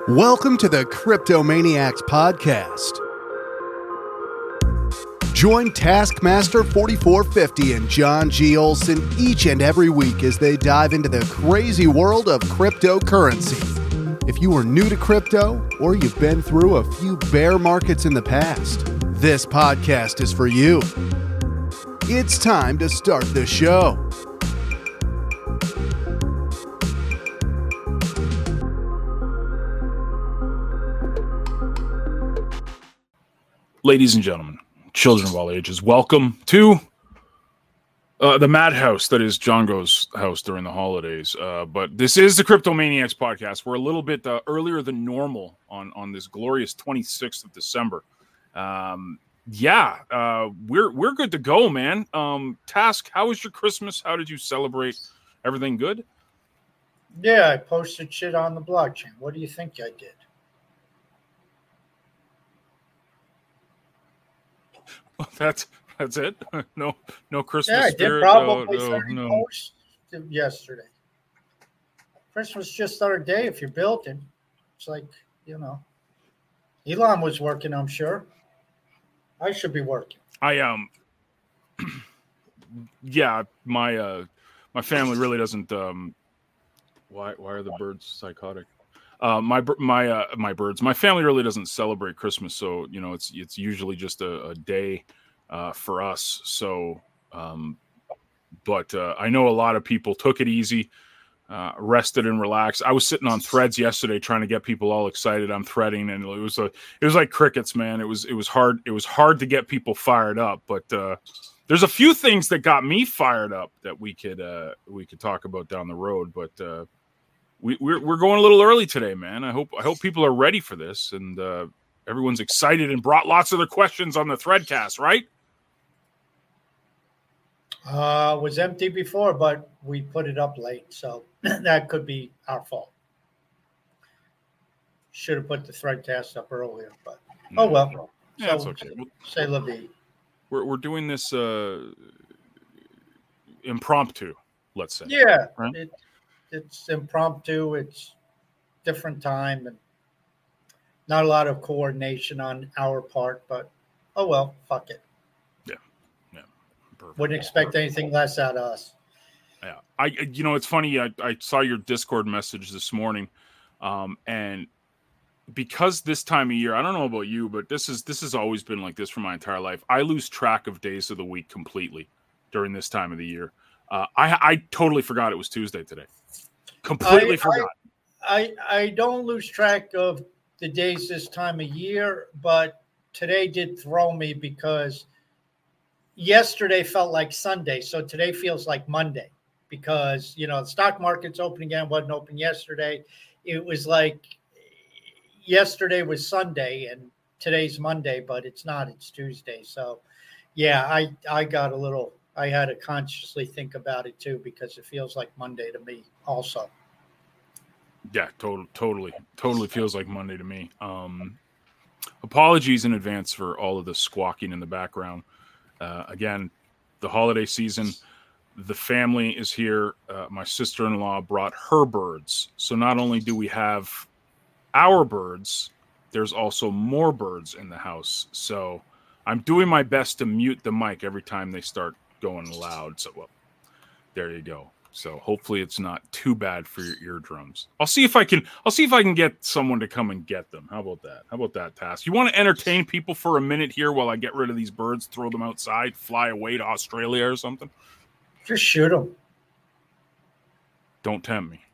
Welcome to the Cryptomaniacs Podcast. Join Taskmaster 4450 and John G. Olson each and every week as they dive into the crazy world of cryptocurrency. If you are new to crypto or you've been through a few bear markets in the past, this podcast is for you. It's time to start the show. Ladies and gentlemen, children of all ages, welcome to the madhouse that is Django's house during the holidays. But this is the Cryptomaniacs Podcast. We're a little bit earlier than normal on this glorious 26th of December. We're good to go, man. Task, how was your Christmas? How did you celebrate? Everything good? Yeah, I posted shit on the blockchain. What do you think I did? That's it. No Christmas. Yeah, I spirit. did probably 30 no. posts yesterday. Christmas just our day if you're building. It's like, Elon was working, I'm sure. I should be working. Yeah, my family really doesn't. Why are the birds psychotic? My birds. My family really doesn't celebrate Christmas, so it's usually just a day for us. So, but I know a lot of people took it easy, rested and relaxed. I was sitting on threads yesterday trying to get people all excited. I'm threading, and it was like crickets, man. It was hard. It was hard to get people fired up, but there's a few things that got me fired up that we could talk about down the road, but. We're going a little early today, man. I hope people are ready for this and everyone's excited and brought lots of their questions on the Threadcast, right? It was empty before, but we put it up late, so that could be our fault. Should have put the Threadcast up earlier, but oh well. Yeah, it's okay. Say la vie. We're doing this impromptu, let's say. Yeah, right? It's impromptu. It's different time and not a lot of coordination on our part, but oh well, fuck it. Yeah. Perfect. Wouldn't expect anything less out of us. Yeah. It's funny. I saw your Discord message this morning, and because this time of year, I don't know about you, but this has always been like this for my entire life. I lose track of days of the week completely during this time of the year. I totally forgot it was Tuesday today. Completely forgot. I don't lose track of the days this time of year, but today did throw me because yesterday felt like Sunday. So today feels like Monday because, the stock market's open again, wasn't open yesterday. It was like yesterday was Sunday and today's Monday, but it's not, it's Tuesday. So yeah, I got a little, I had to consciously think about it too, because it feels like Monday to me also. Yeah, totally feels like Monday to me. Apologies in advance for all of the squawking in the background. Again, the holiday season, the family is here. My sister-in-law brought her birds. So not only do we have our birds, there's also more birds in the house. So I'm doing my best to mute the mic every time they start going loud. So, well, there you go. So hopefully it's not too bad for your eardrums. I'll see if I can get someone to come and get them. How about that? How about that, Task? You want to entertain people for a minute here while I get rid of these birds, throw them outside, fly away to Australia or something? Just shoot them. Don't tempt me.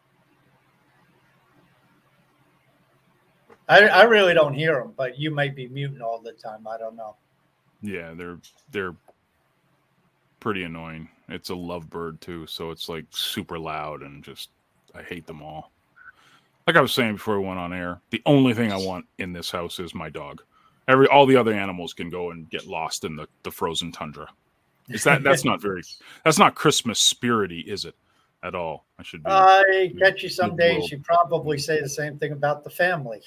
I really don't hear them, but you might be muting all the time. I don't know. Yeah, they're pretty annoying. It's a lovebird too, so it's like super loud and just I hate them all. Like I was saying before we went on air, the only thing I want in this house is my dog. All the other animals can go and get lost in the frozen tundra. That's not Christmas spirity, is it? At all. I bet you some days you probably say the same thing about the family.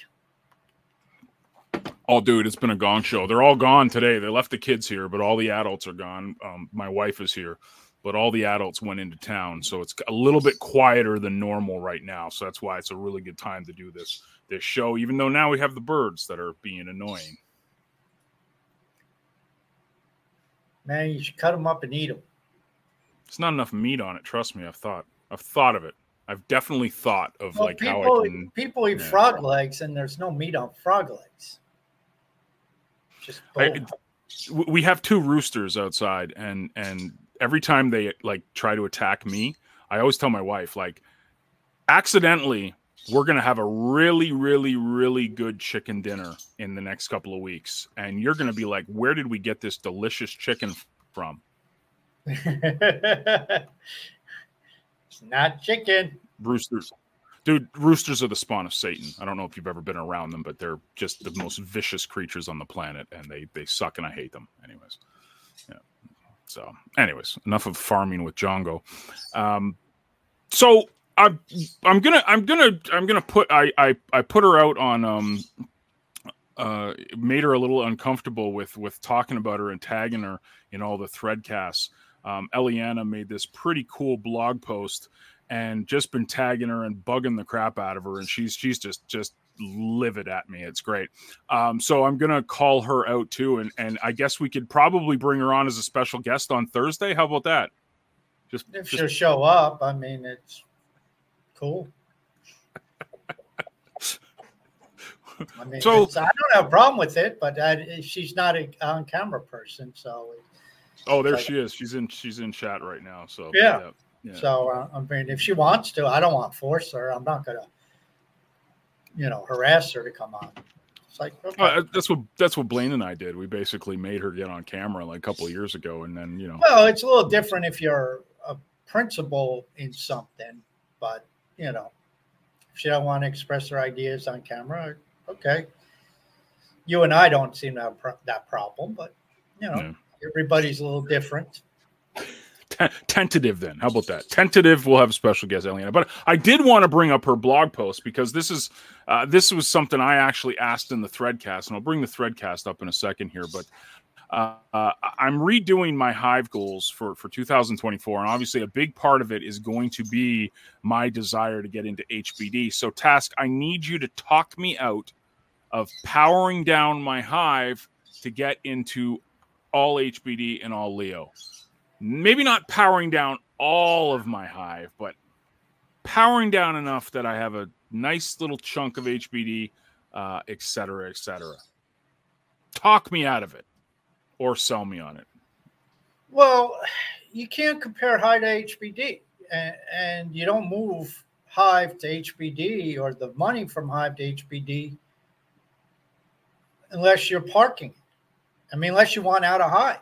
Oh, dude, it's been a gong show. They're all gone today. They left the kids here, but all the adults are gone. My wife is here. but all the adults went into town. So it's a little bit quieter than normal right now. So that's why it's a really good time to do this show, even though now we have the birds that are being annoying. Man, you should cut them up and eat them. It's not enough meat on it. Trust me. I've thought of it. I've definitely thought of how I can. People eat frog legs, and there's no meat on frog legs. Just we have 2 roosters outside, and every time they like try to attack me, I always tell my wife, like, accidentally, we're gonna have a really, really, really good chicken dinner in the next couple of weeks, and you're gonna be like, where did we get this delicious chicken from? It's not chicken. Roosters. Dude, roosters are the spawn of Satan. I don't know if you've ever been around them, but they're just the most vicious creatures on the planet, and they suck, and I hate them. Anyways. Yeah. So, anyways, enough of farming with Django. So I'm gonna put I put her out on made her a little uncomfortable with talking about her and tagging her in all the Threadcasts. Eliana made this pretty cool blog post and just been tagging her and bugging the crap out of her, and she's just livid at me. It's great. So I'm gonna call her out too, and I guess we could probably bring her on as a special guest on Thursday. How about that? If she'll show up, I mean, it's cool. I mean, so I don't have a problem with it, but she's not an on-camera person, so. Oh, there she is. She's in chat right now. So yeah. So I mean, if she wants to, I don't want to force her. I'm not gonna, harass her to come on. It's like, okay. That's what Blaine and I did. We basically made her get on camera like a couple of years ago, and then Well, it's a little different if you're a principal in something, but if she don't want to express her ideas on camera, okay. You and I don't seem to have that problem, but everybody's a little different. Tentative then. How about that? Tentative. We'll have a special guest, Eliana. But I did want to bring up her blog post because this was something I actually asked in the Threadcast, and I'll bring the Threadcast up in a second here. But I'm redoing my Hive goals for 2024, and obviously a big part of it is going to be my desire to get into HBD. So, Task, I need you to talk me out of powering down my Hive to get into all HBD and all Leo. Maybe not powering down all of my Hive, but powering down enough that I have a nice little chunk of HBD, et cetera, et cetera. Talk me out of it or sell me on it. Well, you can't compare Hive to HBD, and you don't move Hive to HBD or the money from Hive to HBD unless you're parking it. I mean, unless you want out of Hive.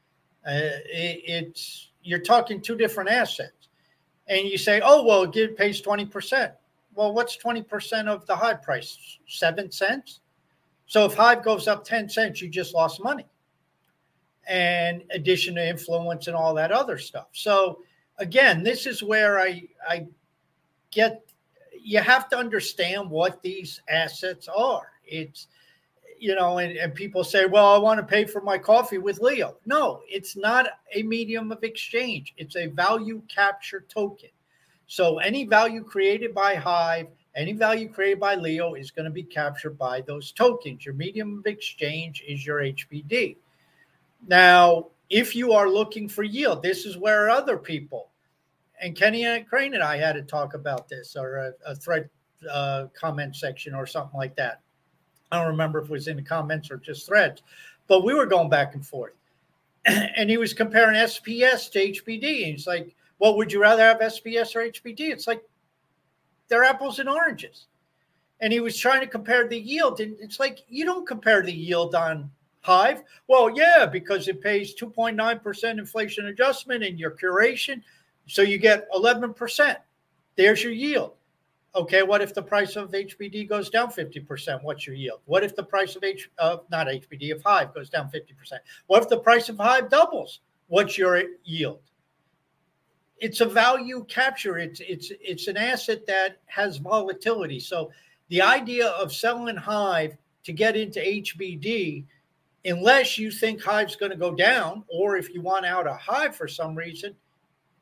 You're talking 2 different assets, and you say, "Oh, well, it pays 20%." Well, what's 20% of the Hive price? 7 cents. So if Hive goes up 10 cents, you just lost money, and addition to influence and all that other stuff. So again, this is where I get. You have to understand what these assets are. It's and people say, well, I want to pay for my coffee with Leo. No, it's not a medium of exchange. It's a value capture token. So any value created by Hive, any value created by Leo is going to be captured by those tokens. Your medium of exchange is your HBD. Now, if you are looking for yield, this is where other people, and Kenny Crane and I had to talk about this, or a thread comment section or something like that. I don't remember if it was in the comments or just threads, but we were going back and forth. And he was comparing SPS to HBD. And he's like, well, would you rather have SPS or HBD? It's like, they're apples and oranges. And he was trying to compare the yield. And it's like, you don't compare the yield on Hive. Well, yeah, because it pays 2.9% inflation adjustment in your curation. So you get 11%. There's your yield. Okay, what if the price of HBD goes down 50%? What's your yield? What if the price of of Hive goes down 50%? What if the price of Hive doubles? What's your yield? It's a value capture. It's an asset that has volatility. So the idea of selling Hive to get into HBD, unless you think Hive's going to go down, or if you want out of Hive for some reason,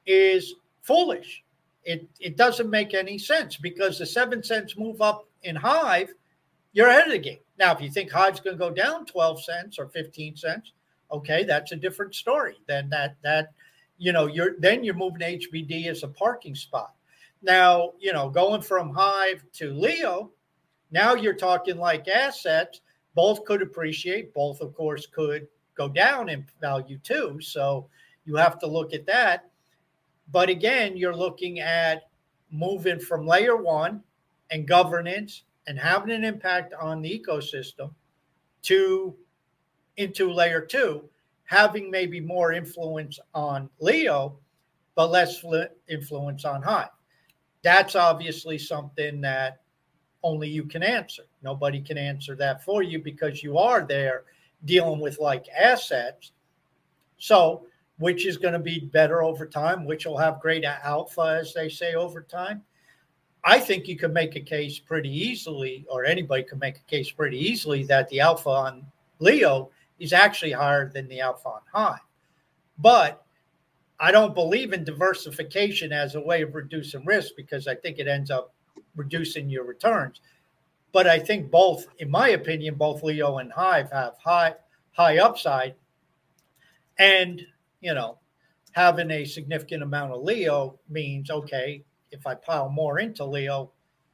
is foolish. It doesn't make any sense because the 7 cents move up in Hive, you're ahead of the game. Now, if you think Hive's going to go down 12 cents or 15 cents, okay, that's a different story. Then you're moving HBD as a parking spot. Now, going from Hive to Leo, now you're talking like assets. Both could appreciate. Both, of course, could go down in value too. So you have to look at that. But again, you're looking at moving from layer one and governance and having an impact on the ecosystem into layer two, having maybe more influence on Leo, but less influence on Hive. That's obviously something that only you can answer. Nobody can answer that for you because you are there dealing with like assets. So which is going to be better over time, which will have greater alpha, as they say, over time. I think you can make a case pretty easily, or anybody can make a case pretty easily, that the alpha on Leo is actually higher than the alpha on Hive. But I don't believe in diversification as a way of reducing risk because I think it ends up reducing your returns. But I think both, in my opinion, both Leo and Hive have high upside. And, having a significant amount of Leo means, okay, if I pile more into Leo,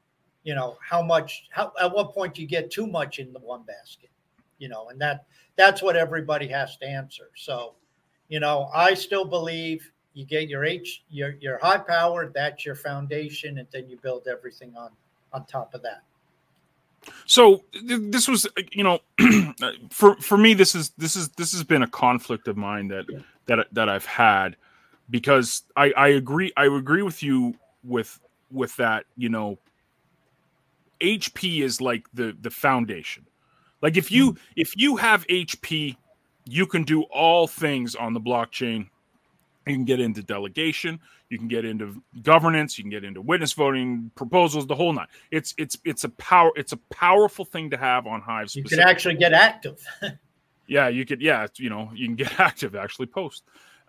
at what point do you get too much in the one basket? And that's what everybody has to answer. So, I still believe you get your high power, that's your foundation, and then you build everything on top of that. So this was, for me, this has been a conflict of mine that I've had, because I agree with you with that. HP is like the foundation. Like if you have HP, you can do all things on the blockchain. You can get into delegation, you can get into governance, you can get into witness voting, proposals, the whole nine. It's a powerful thing to have on Hive. You can actually get active. Yeah, you could. Yeah, you can get active, actually post.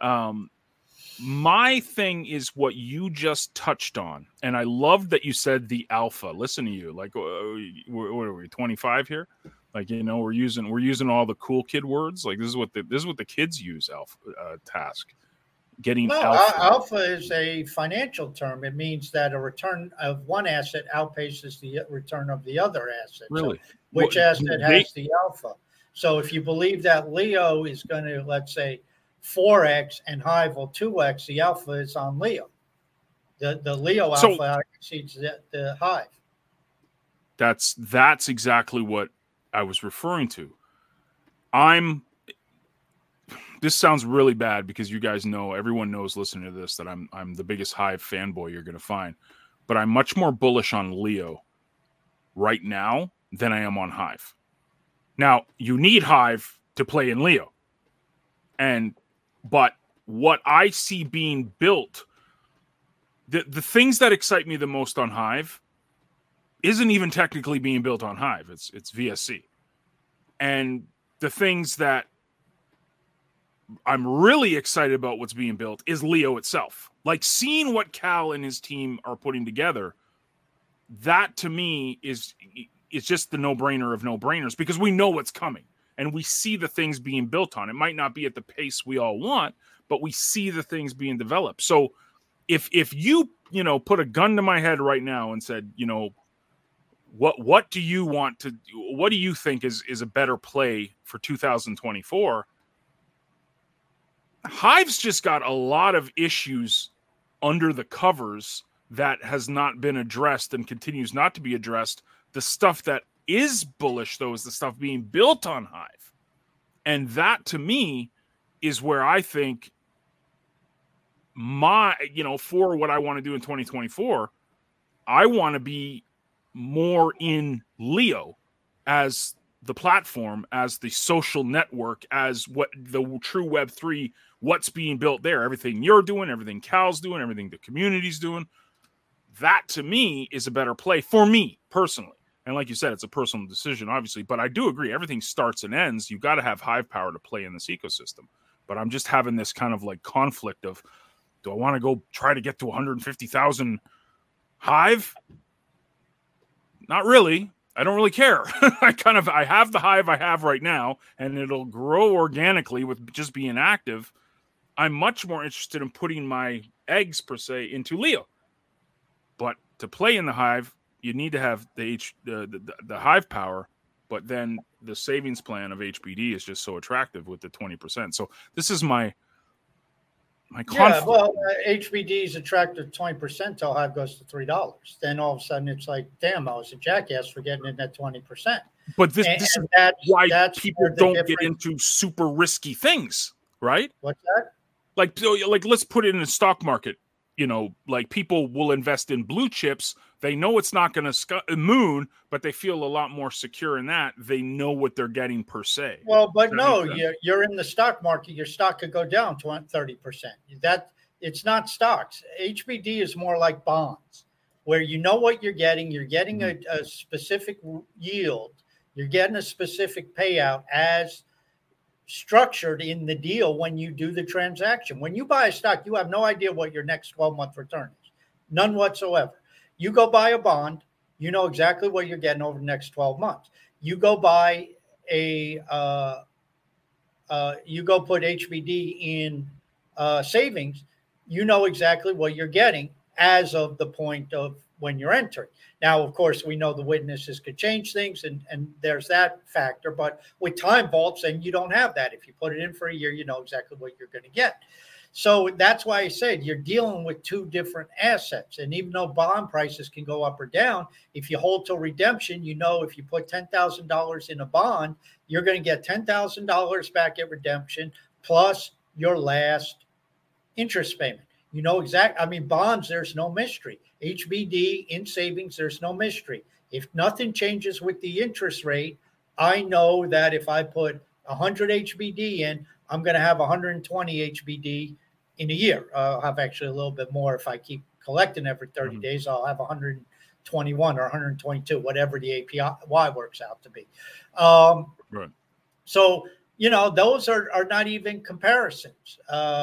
My thing is what you just touched on, and I love that you said the alpha. Listen to you, like, what are we, 25 here? Like, we're using all the cool kid words. Like this is what the kids use. Alpha task. Alpha is a financial term. It means that a return of one asset outpaces the return of the other asset. Really? So which asset has the alpha? So if you believe that Leo is going to, let's say, 4x and Hive will 2x, the alpha is on Leo. The Leo alpha exceeds the Hive. That's exactly what I was referring to. This sounds really bad because you guys know, everyone knows listening to this, that I'm the biggest Hive fanboy you're going to find. But I'm much more bullish on Leo right now than I am on Hive. Now, you need Hive to play in Leo. But what I see being built, the things that excite me the most on Hive isn't even technically being built on Hive. It's VSC. And the things that I'm really excited about what's being built is Leo itself. Like seeing what Cal and his team are putting together, that to me is just the no-brainer of no-brainers, because we know what's coming and we see the things being built on. It might not be at the pace we all want, but we see the things being developed. So if you put a gun to my head right now and said, what do you think is a better play for 2024? Hive's just got a lot of issues under the covers that has not been addressed and continues not to be addressed. The stuff that is bullish, though, is the stuff being built on Hive. And that, to me, is where I think for what I want to do in 2024, I want to be more in Leo as the platform, as the social network, as what the true Web3, what's being built there, everything you're doing, everything Cal's doing, everything the community's doing. That, to me, is a better play for me personally. And like you said, it's a personal decision, obviously. But I do agree, everything starts and ends. You've got to have Hive power to play in this ecosystem. But I'm just having this kind of like conflict of, Do I want to go try to get to 150,000 Hive? Not really. I don't really care. I have the Hive I have right now, and it'll grow organically with just being active. I'm much more interested in putting my eggs, per se, into Leo. But to play in the Hive, you need to have the Hive power, but then the savings plan of HBD is just so attractive with the 20%. So this is my conflict. Yeah, well, HBD is attractive 20% till Hive goes to $3. Then all of a sudden it's like, damn, I was a jackass for getting in that 20%. But this is why people don't get into super risky things, right? What's that? Like let's put it in the stock market. Like people will invest in blue chips. They know it's not going to moon, but they feel a lot more secure in that. They know what they're getting per se. Well, but no, you're in the stock market. Your stock could go down 30%. It's not stocks. HBD is more like bonds, where you know what you're getting. You're getting a specific yield. You're getting a specific payout as structured in the deal when you do the transaction. When you buy a stock, you have no idea what your next 12-month return is. None whatsoever. You go buy a bond, you know exactly what you're getting over the next 12 months. You go buy you go put HBD in savings, you know exactly what you're getting as of the point of when you're entering. Now, of course, we know the witnesses could change things, and there's that factor. But with time vaults, and you don't have that. If you put it in for a year, you know exactly what you're going to get. So that's why I said you're dealing with two different assets. And even though bond prices can go up or down, if you hold till redemption, you know if you put $10,000 in a bond, you're going to get $10,000 back at redemption plus your last interest payment. You know exactly. I mean, bonds, there's no mystery. HBD in savings, there's no mystery. If nothing changes with the interest rate, I know that if I put 100 HBD in, I'm going to have 120 HBD in a year. I'll have actually a little bit more if I keep collecting every 30 days. I'll have 121 or 122, whatever the APY works out to be. Right. So, those are not even comparisons.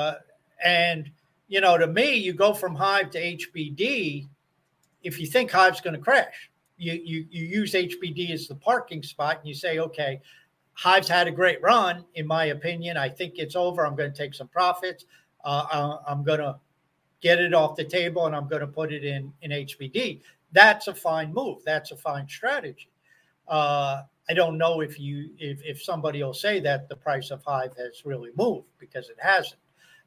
And to me, you go from Hive to HBD. If you think Hive's going to crash, you use HBD as the parking spot, and you say, okay, Hive's had a great run, in my opinion. I think it's over. I'm going to take some profits. I'm going to get it off the table, and I'm going to put it in HBD. That's a fine move. That's a fine strategy. I don't know if somebody will say that the price of Hive has really moved, because it hasn't.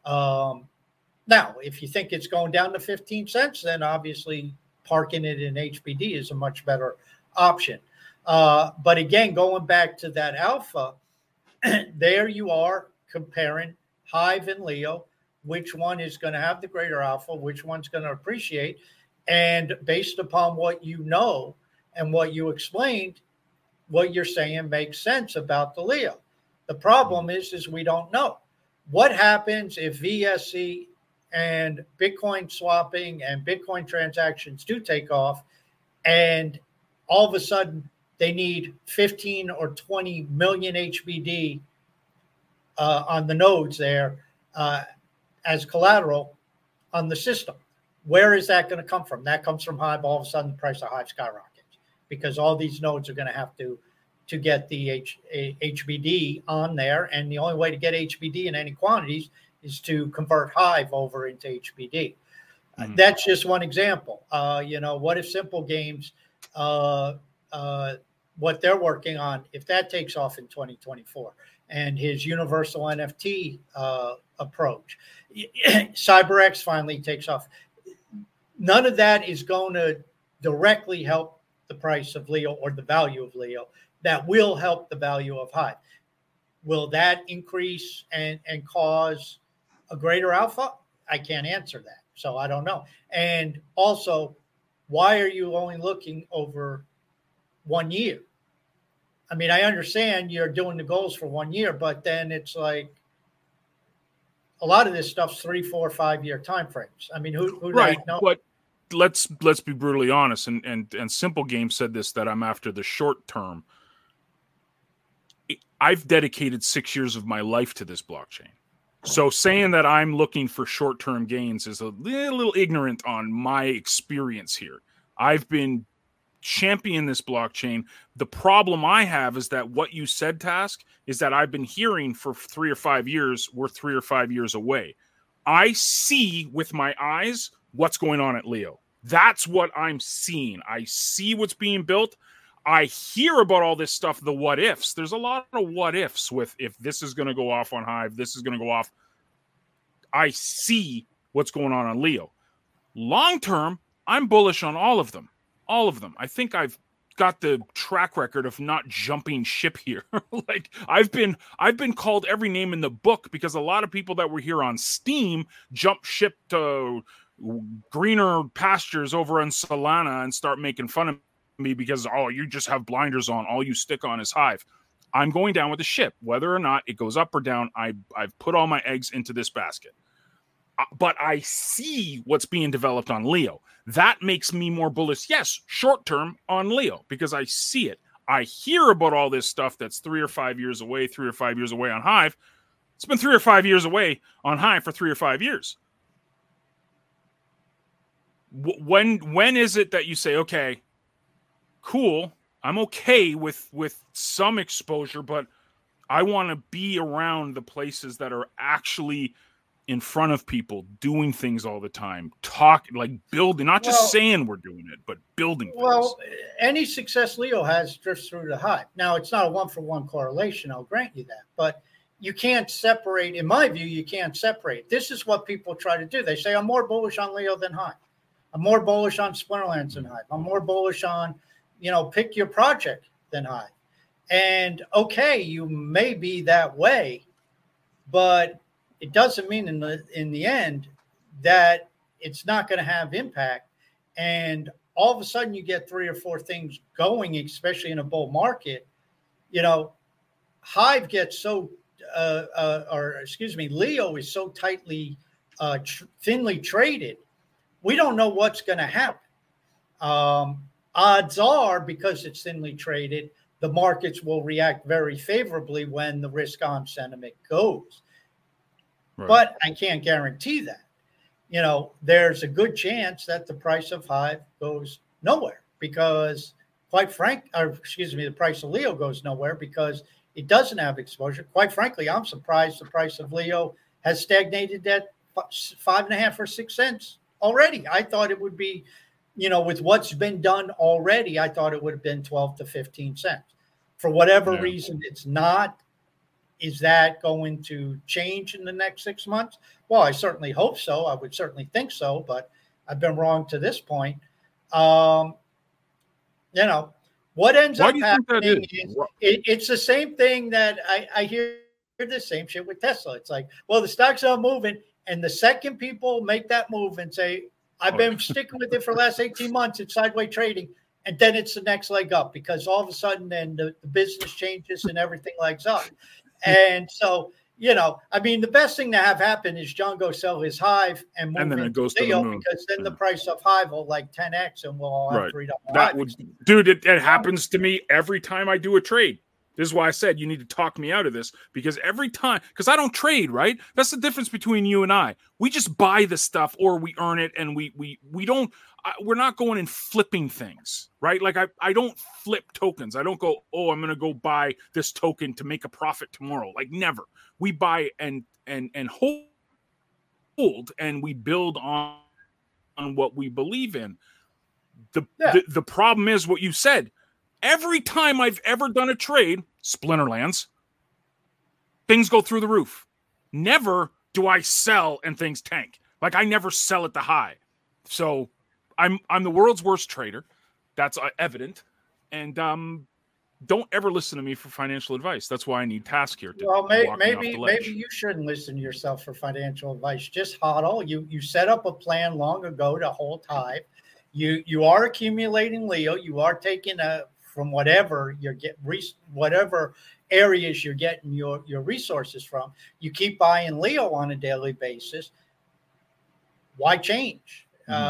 Now, if you think it's going down to 15 cents, then obviously parking it in HBD is a much better option. But again, going back to that alpha, there you are comparing Hive and Leo, which one is going to have the greater alpha, which one's going to appreciate. And based upon what you know and what you explained, what you're saying makes sense about the Leo. The problem is we don't know. What happens if VSC and Bitcoin swapping and Bitcoin transactions do take off, and all of a sudden they need 15 or 20 million HBD on the nodes there as collateral on the system? Where is that going to come from? That comes from Hive. All of a sudden, the price of Hive skyrockets because all these nodes are going to have to get the HBD on there. And the only way to get HBD in any quantities is to convert Hive over into HBD. That's just one example. What if Simple Games, what they're working on, if that takes off in 2024, and his universal NFT approach, CyberX finally takes off. None of that is going to directly help the price of Leo or the value of Leo. That will help the value of Hive. Will that increase and cause a greater alpha? I can't answer that. So I don't know. And also, why are you only looking over 1 year? I mean, I understand you're doing the goals for 1 year, but then it's like a lot of this stuff's 3, 4, 5 year time frames. I mean, who right? knows? But let's be brutally honest. And Simple Game said this, that I'm after the short term. I've dedicated 6 years of my life to this blockchain. So saying that I'm looking for short-term gains is a little ignorant on my experience here. I've been championing this blockchain. The problem I have is that what you said, Task, is that I've been hearing for 3 or 5 years, we're 3 or 5 years away. I see with my eyes what's going on at Leo. That's what I'm seeing. I see what's being built. I hear about all this stuff, the what ifs. There's a lot of what ifs with if this is going to go off on Hive, this is going to go off. I see what's going on Leo. Long term, I'm bullish on all of them. All of them. I think I've got the track record of not jumping ship here. Like I've been called every name in the book because a lot of people that were here on Steam jump ship to greener pastures over in Solana and start making fun of me because, oh, you just have blinders on. All you stick on is Hive. I'm going down with the ship. Whether or not it goes up or down, I've put all my eggs into this basket. But I see what's being developed on Leo. That makes me more bullish, yes, short term on Leo, because I see it. I hear about all this stuff that's 3 or 5 years away, 3 or 5 years away on Hive. It's been 3 or 5 years away on Hive for 3 or 5 years. When is it that you say, okay, cool, I'm okay with some exposure, but I want to be around the places that are actually in front of people, doing things all the time, building, not just saying we're doing it, but building things. Well, any success Leo has drifts through the Hive. Now, it's not a 1-for-1 correlation, I'll grant you that, but you can't separate, in my view, you can't separate. This is what people try to do. They say, I'm more bullish on Leo than Hive. I'm more bullish on Splinterlands than Hive. I'm more bullish on, pick your project than Hive. And okay, you may be that way, but it doesn't mean in the end that it's not going to have impact. And all of a sudden you get 3 or 4 things going, especially in a bull market. Hive gets so, Leo is so tightly, thinly traded. We don't know what's going to happen. Odds are, because it's thinly traded, the markets will react very favorably when the risk-on sentiment goes. Right. But I can't guarantee that. There's a good chance that the price of Hive goes nowhere because, the price of Leo goes nowhere because it doesn't have exposure. Quite frankly, I'm surprised the price of Leo has stagnated at 5.5 or 6 cents already. I thought it would be, with what's been done already, I thought it would have been 12 to 15 cents. For whatever reason, it's not. Is that going to change in the next 6 months? Well, I certainly hope so. I would certainly think so, but I've been wrong to this point. What ends up happening is it's the same thing that I hear the same shit with Tesla. It's like, well, the stock's not moving. And the second people make that move and say, I've been sticking with it for the last 18 months, it's sideways trading. And then it's the next leg up because all of a sudden then the business changes and everything legs up. And so, the best thing to have happen is John go sell his Hive and move into Leo because then the price of Hive will 10x and we'll all have $3. Dude, it happens to me every time I do a trade. This is why I said you need to talk me out of this because every time, because I don't trade, right? That's the difference between you and I. We just buy the stuff or we earn it and we don't, we're not going and flipping things, right? Like I don't flip tokens. I don't go, oh, I'm going to go buy this token to make a profit tomorrow. Like never. We buy and hold and we build on what we believe in. The problem is what you said. Every time I've ever done a trade, Splinterlands, things go through the roof. Never do I sell and things tank. Like I never sell at the high. So I'm the world's worst trader. That's evident. And don't ever listen to me for financial advice. That's why I need Task here. Maybe you shouldn't listen to yourself for financial advice. Just hodl. You set up a plan long ago to hold Hive. You are accumulating Leo. You are taking from whatever whatever areas you're getting your resources from. You keep buying Leo on a daily basis. Why change?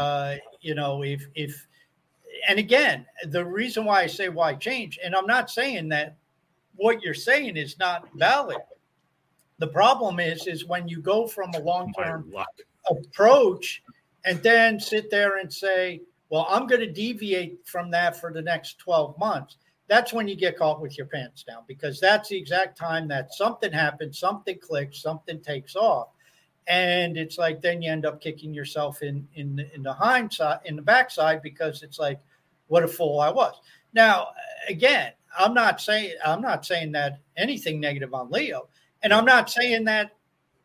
If and again, the reason why I say why change, and I'm not saying that what you're saying is not valid. The problem is when you go from a long-term approach and then sit there and say, well, I'm going to deviate from that for the next 12 months. That's when you get caught with your pants down, because that's the exact time that something happens, something clicks, something takes off. And it's like, then you end up kicking yourself in the hindsight, in the backside, because it's like, what a fool I was. Now, again, I'm not saying that anything negative on Leo, and I'm not saying that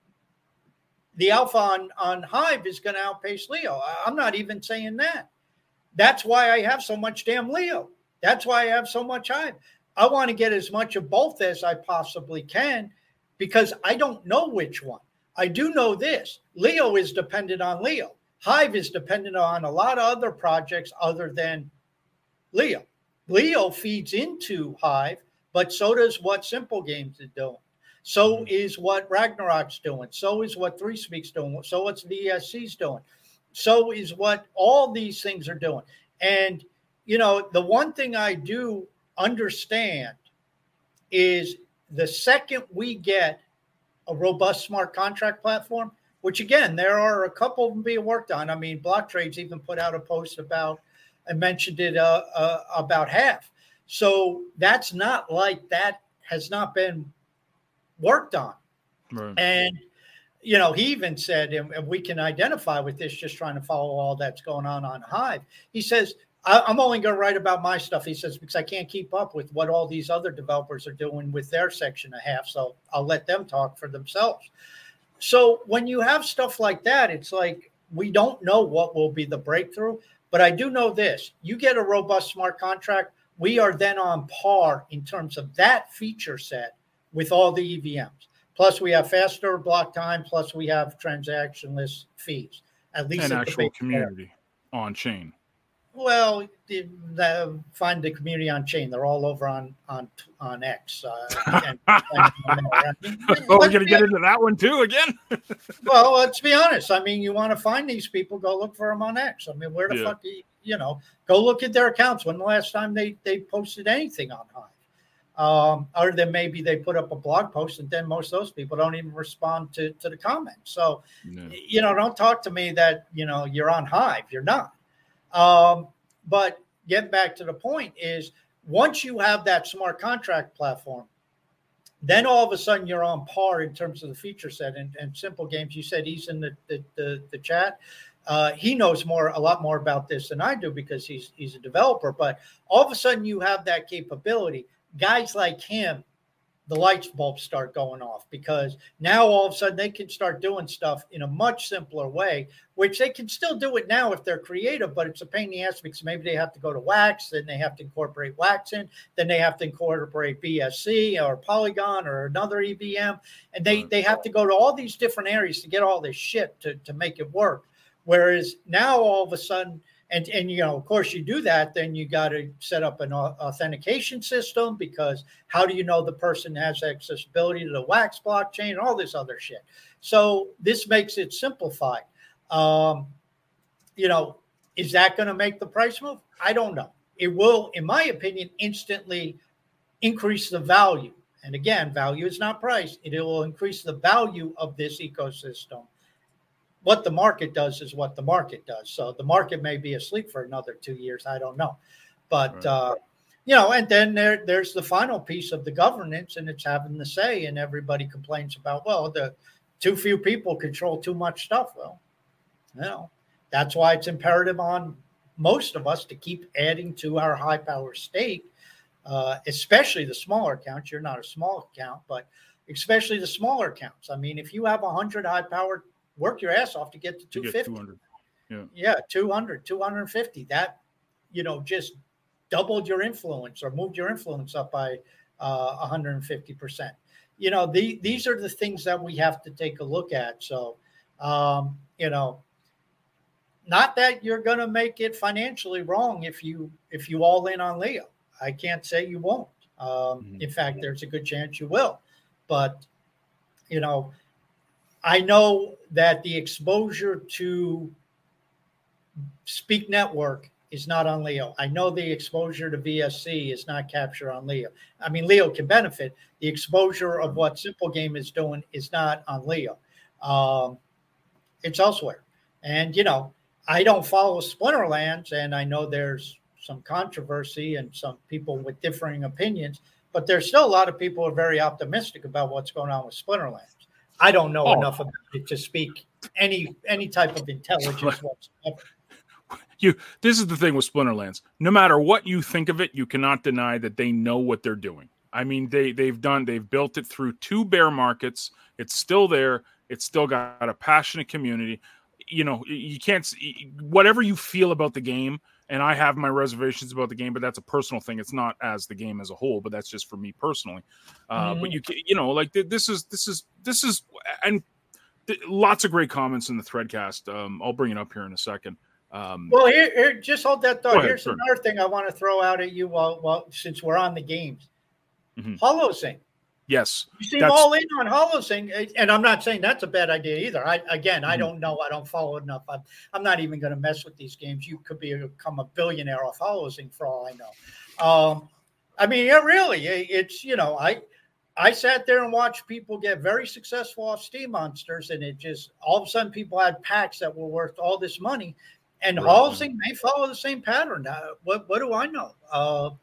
the alpha on Hive is going to outpace Leo. I'm not even saying that. That's why I have so much damn Leo. That's why I have so much Hive. I want to get as much of both as I possibly can, because I don't know which one. I do know this. Leo is dependent on Leo. Hive is dependent on a lot of other projects other than Leo. Leo feeds into Hive, but so does what Simple Games is doing. So is what Ragnarok's doing. So is what Three Speak's doing. So what's VSC's doing. So is what all these things are doing. And, the one thing I do understand is the second we get a robust smart contract platform, which, again, there are a couple of them being worked on. I mean, Block Trades even put out a post about, I mentioned it about half. So that's not like that has not been worked on. Right. And, he even said, and we can identify with this just trying to follow all that's going on Hive. He says, I'm only going to write about my stuff. He says, because I can't keep up with what all these other developers are doing with their section and a half. So I'll let them talk for themselves. So when you have stuff like that, it's like, we don't know what will be the breakthrough, but I do know this. You get a robust smart contract, we are then on par in terms of that feature set with all the EVMs. Plus we have faster block time, plus we have transactionless fees, at least an at actual community on chain. Well, find the community on chain. They're all over on X. We're going to get into that one too again. Well, let's be honest. I mean, you want to find these people, go look for them on X. I mean, where the fuck, go look at their accounts. When the last time they posted anything on Hive? Other than maybe they put up a blog post, and then most of those people don't even respond to the comments. So, don't talk to me that, you're on Hive. You're not. But get back to the point is, once you have that smart contract platform, then all of a sudden you're on par in terms of the feature set. And Simple Games, you said he's in the chat. He knows a lot more about this than I do, because he's a developer. But all of a sudden you have that capability. Guys like him, the light bulbs start going off, because now all of a sudden they can start doing stuff in a much simpler way, which they can still do it now if they're creative, but it's a pain in the ass, because maybe they have to go to Wax, then they have to incorporate Wax in, then they have to incorporate BSC or Polygon or another EVM, and they have to go to all these different areas to get all this shit to make it work. Whereas now all of a sudden, and of course you do that, then you got to set up an authentication system, because how do you know the person has accessibility to the Wax blockchain and all this other shit? So this makes it simplified. Is that going to make the price move? I don't know. It will, in my opinion, instantly increase the value. And again, value is not price. It will increase the value of this ecosystem. What the market does is what the market does. So the market may be asleep for another 2 years. I don't know. But, and then there's the final piece of the governance, and it's having the say. And everybody complains about, the too few people control too much stuff. Well, that's why it's imperative on most of us to keep adding to our high power stake, especially the smaller accounts. You're not a small account, but especially the smaller accounts. I mean, if you have 100 high powered, work your ass off to get to 250. 200. Yeah, 200, 250. That, just doubled your influence or moved your influence up by 150%. These are the things that we have to take a look at. So, not that you're going to make it financially wrong if you all in on Leo. I can't say you won't. In fact, there's a good chance you will. But, I know that the exposure to Speak Network is not on Leo. I know the exposure to VSC is not captured on Leo. I mean, Leo can benefit. The exposure of what Simple Game is doing is not on Leo. It's elsewhere. And, I don't follow Splinterlands, and I know there's some controversy and some people with differing opinions, but there's still a lot of people who are very optimistic about what's going on with Splinterlands. I don't know enough about it to speak any type of intelligence whatsoever. This is the thing with Splinterlands. No matter what you think of it, you cannot deny that they know what they're doing. I mean, they've built it through 2 bear markets. It's still there. It's still got a passionate community. You can't, whatever you feel about the game, and I have my reservations about the game, but that's a personal thing. It's not as the game as a whole, but that's just for me personally. But this is, and lots of great comments in the Threadcast. I'll bring it up here in a second. Well, here, just hold that thought. Here's another thing I want to throw out at you while since we're on the games. HoloSync. Yes. You seem all in on HoloSync, and I'm not saying that's a bad idea either. I don't know. I don't follow enough. I'm not even going to mess with these games. You could become a billionaire off HoloSync for all I know. I mean, yeah, really, it's, I sat there and watched people get very successful off Steam Monsters, and it just, all of a sudden people had packs that were worth all this money, and HoloSync may follow the same pattern. What do I know?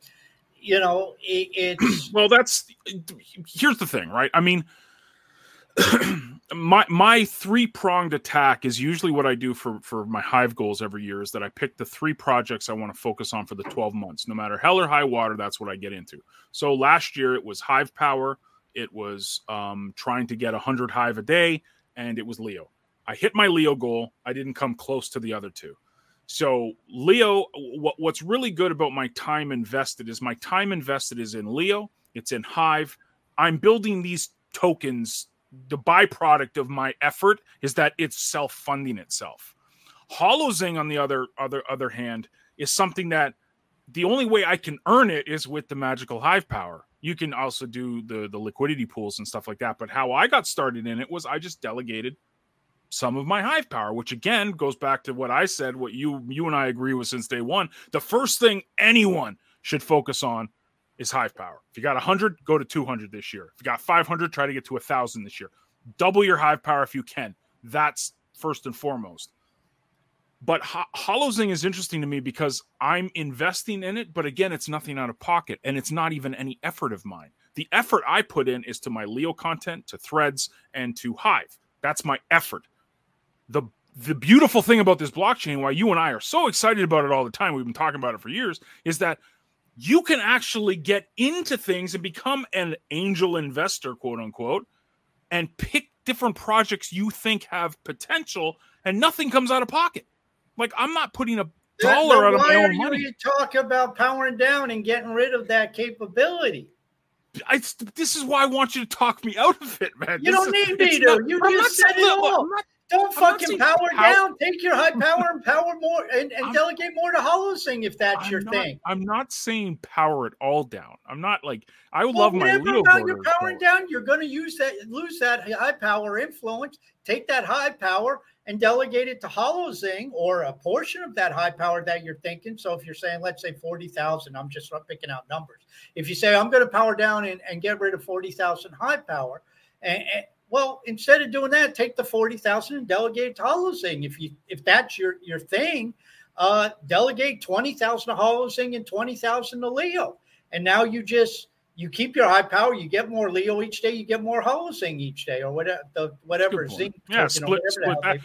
It's well, here's the thing, right? I mean, my 3-pronged attack is usually what I do for my Hive goals every year, is that I pick the 3 projects I want to focus on for the 12 months. No matter hell or high water, that's what I get into. So last year it was Hive Power, it was trying to get 100 Hive a day, and it was Leo. I hit my Leo goal. I didn't come close to the other 2. So Leo, what's really good about my time invested is in Leo. It's in Hive. I'm building these tokens. The byproduct of my effort is that it's self-funding itself. HoloZing, on the other hand, is something that the only way I can earn it is with the magical Hive power. You can also do the liquidity pools and stuff like that. But how I got started in it was I just delegated some of my Hive power, which again goes back to what I said, what you and I agree with since day one. The first thing anyone should focus on is Hive power. If you got 100, go to 200 this year. If you got 500, try to get to 1,000 this year. Double your Hive power if you can. That's first and foremost. But HoloZing is interesting to me because I'm investing in it, but again, it's nothing out of pocket, and it's not even any effort of mine. The effort I put in is to my Leo content, to Threads, and to Hive. That's my effort. The beautiful thing about this blockchain, why you and I are so excited about it all the time, we've been talking about it for years, is that you can actually get into things and become an angel investor, quote unquote, and pick different projects you think have potential, and nothing comes out of pocket. Like, I'm not putting a dollar out of my own money. You talk about powering down and getting rid of that capability. This is why I want you to talk me out of it, man. You don't need me to. You just said it all. Don't fucking power down. Take your high power and power more and delegate more to HoloSync if that's your thing. I'm not saying power it all down. I'm not like, I would love my Leo voters. You're powering down. You're going to lose that high power influence. Take that high power and delegate it to HoloZing, or a portion of that high power that you're thinking. So if you're saying, let's say 40,000, I'm just picking out numbers. If you say, I'm going to power down and get rid of 40,000 high power, well, instead of doing that, take the 40,000 and delegate it to HoloZing. If that's your thing, delegate 20,000 to HoloZing and 20,000 to Leo. And now you keep your high power. You get more Leo each day. You get more HoloZing each day, or whatever. Zing, split that.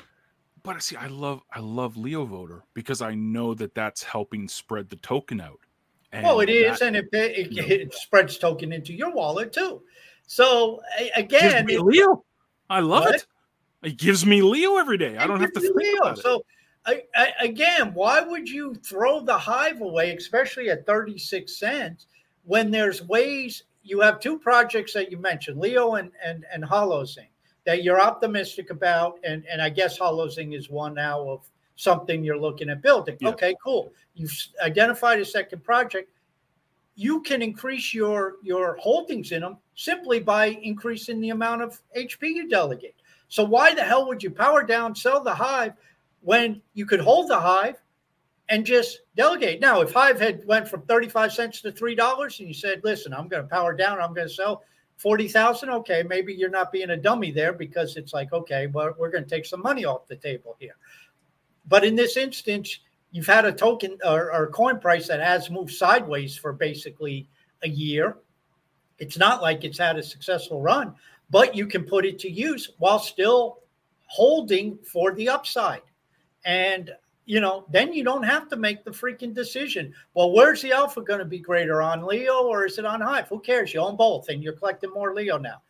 But see, I love Leo Voter because I know that that's helping spread the token out. And it is, and it spreads token into your wallet too. So again, Leo, I love it. It gives me Leo every day. I don't have to think about it. So again, why would you throw the Hive away, especially at 36 cents, when there's ways? You have 2 projects that you mentioned, Leo and HoloZing, that you're optimistic about, and I guess HoloZing is one now of something you're looking at building. Yeah. Okay, cool. You've identified a second project. You can increase your holdings in them simply by increasing the amount of HP you delegate. So why the hell would you power down, sell the Hive, when you could hold the Hive and just delegate. Now, if Hive had went from 35 cents to $3 and you said, listen, I'm going to power down, I'm going to sell 40,000. Okay, maybe you're not being a dummy there, because it's like, okay, well, we're going to take some money off the table here. But in this instance, you've had a token or coin price that has moved sideways for basically a year. It's not like it's had a successful run, but you can put it to use while still holding for the upside. And, then you don't have to make the freaking decision. Well, where's the alpha going to be greater, on Leo or is it on Hive? Who cares? You own both and you're collecting more Leo now.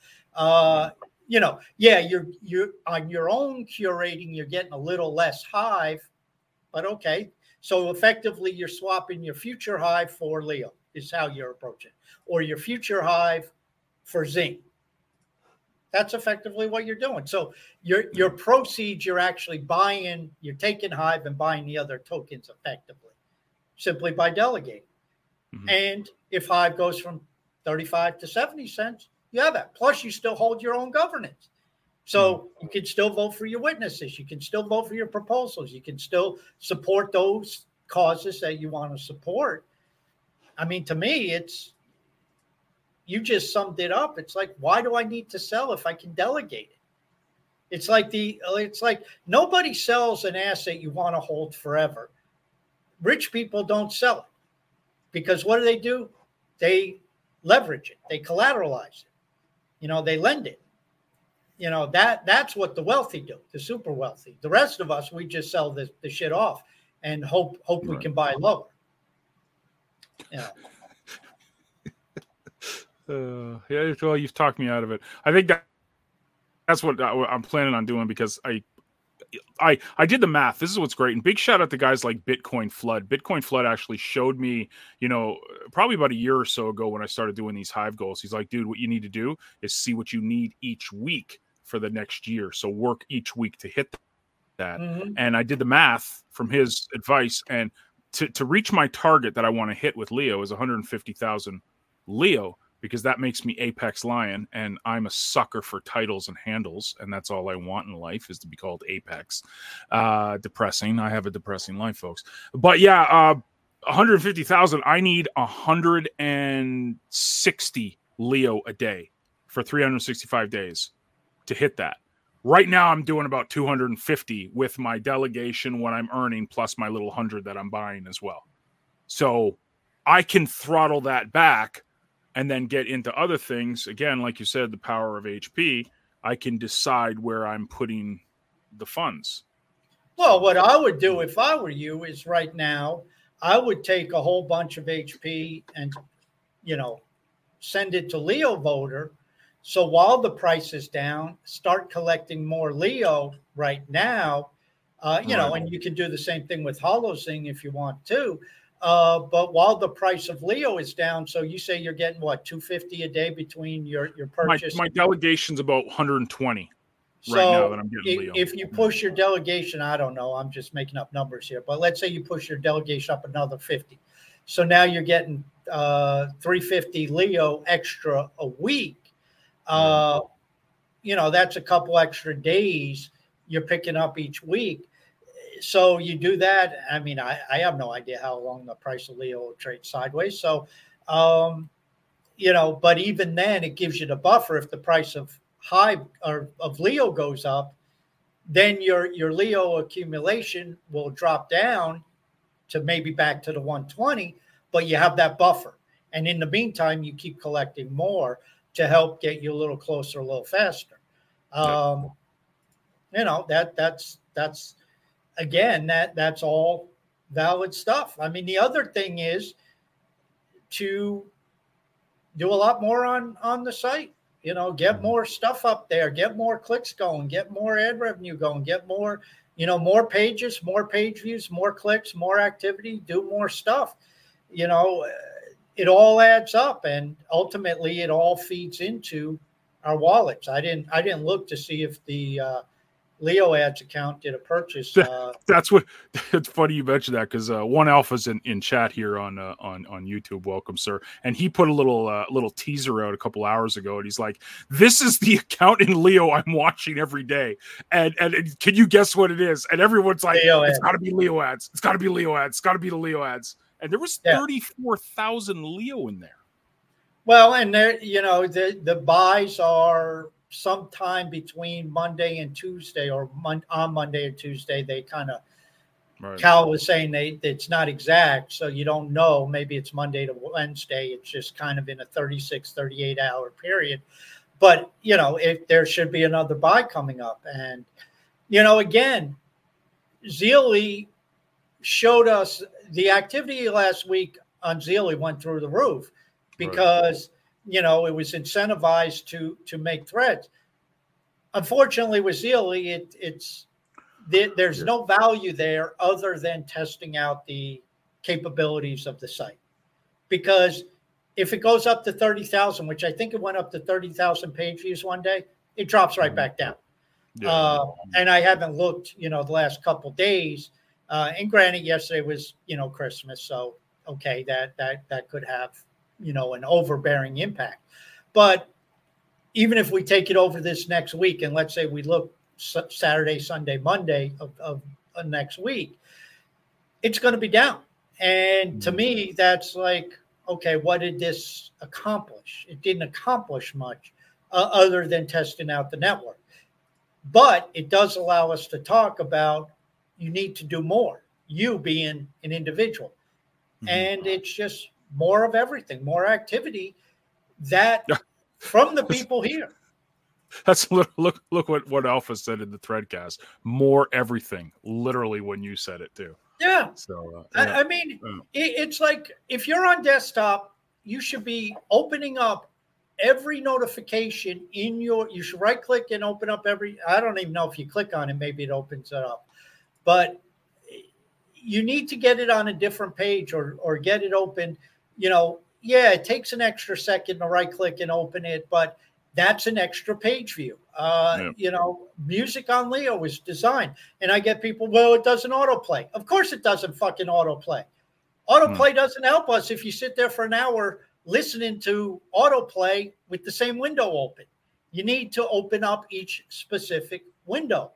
You're on your own curating, you're getting a little less Hive, but okay. So effectively you're swapping your future Hive for Leo is how you're approaching, or your future Hive for Zing. That's effectively what you're doing. So your proceeds, you're actually buying, you're taking Hive and buying the other tokens effectively, simply by delegating. Mm-hmm. And if Hive goes from 35 to 70 cents, you have that. Plus, you still hold your own governance. So you can still vote for your witnesses. You can still vote for your proposals. You can still support those causes that you want to support. I mean, to me, you just summed it up. It's like, why do I need to sell if I can delegate it? It's like nobody sells an asset you want to hold forever. Rich people don't sell it because what do? They leverage it. They collateralize it. They lend it. That's what the wealthy do, the super wealthy. The rest of us, we just sell the shit off and hope we can buy lower. Well, you've talked me out of it. I think that's what I'm planning on doing, because I did the math. This is what's great. And big shout out to guys like Bitcoin Flood. Bitcoin Flood actually showed me, probably about a year or so ago when I started doing these Hive goals. He's like, dude, what you need to do is see what you need each week for the next year. So work each week to hit that. Mm-hmm. And I did the math from his advice. And to reach my target that I want to hit with Leo is 150,000 Leo, because that makes me Apex Lion, and I'm a sucker for titles and handles, and that's all I want in life is to be called Apex. Depressing. I have a depressing life, folks. But yeah, 150,000. I need 160 Leo a day for 365 days to hit that. Right now, I'm doing about 250 with my delegation, what I'm earning, plus my little 100 that I'm buying as well. So I can throttle that back and then get into other things. Again, like you said, the power of HP, I can decide where I'm putting the funds. Well, what I would do if I were you is right now, I would take a whole bunch of HP and, send it to Leo Voter. So while the price is down, start collecting more Leo right now, and you can do the same thing with HoloZing if you want to. But while the price of Leo is down, so you say you're getting what, 250 a day between your purchase? My delegation's about 120 right now that I'm getting Leo. If you push your delegation, I don't know, I'm just making up numbers here, but let's say you push your delegation up another 50. So now you're getting 350 Leo extra a week. That's a couple extra days you're picking up each week. So you do that. I mean, I have no idea how long the price of Leo will trade sideways. So, but even then it gives you the buffer. If the price of Hive or of Leo goes up, then your Leo accumulation will drop down to maybe back to the 120, but you have that buffer. And in the meantime, you keep collecting more to help get you a little closer, a little faster. That's again, that's all valid stuff. I mean, the other thing is to do a lot more on the site, get more stuff up there, get more clicks going, get more ad revenue going, get more, more pages, more page views, more clicks, more activity, do more stuff. It all adds up, and ultimately it all feeds into our wallets. I didn't look to see if the Leo Ads account did a purchase. That's what. It's funny you mentioned that because One Alpha's in chat here on YouTube. Welcome, sir. And he put a little teaser out a couple hours ago, and he's like, "This is the account in Leo I'm watching every day." And can you guess what it is? And everyone's like, "It's got to be Leo Ads. It's got to be Leo Ads. It's got to be the Leo Ads." And there was 34,000 Leo in there. Well, and there, the buys are sometime between Monday and Tuesday, or on Monday and Tuesday. They kind of, Cal was saying it's not exact, so you don't know. Maybe it's Monday to Wednesday. It's just kind of in a 36, 38 hour period. But, if there should be another buy coming up. And, again, Zealy showed us the activity last week on Zealy went through the roof because it was incentivized to make threads. Unfortunately, with Zealy, there's no value there other than testing out the capabilities of the site. Because if it goes up to 30,000, which I think it went up to 30,000 page views one day, it drops right back down. Yeah. And I haven't looked, the last couple days. And granted, yesterday was, Christmas, so okay, that could have, an overbearing impact. But even if we take it over this next week, and let's say we look Saturday, Sunday, Monday of next week, it's going to be down. And to me, that's like, okay, what did this accomplish? It didn't accomplish much other than testing out the network. But it does allow us to talk about you need to do more, you being an individual. And it's just more of everything, more activity that from the people here. That's look what Alpha said in the Threadcast. More everything, literally when you said it too. Yeah. So I mean, it's like if you're on desktop, you should be opening up every notification you should right click and open up I don't even know if you click on it, maybe it opens it up. But you need to get it on a different page or get it open. It takes an extra second to right click and open it, but that's an extra page view. Music on Leo was designed. And I get people, well, it doesn't autoplay. Of course it doesn't fucking autoplay. Autoplay doesn't help us if you sit there for an hour listening to autoplay with the same window open. You need to open up each specific window.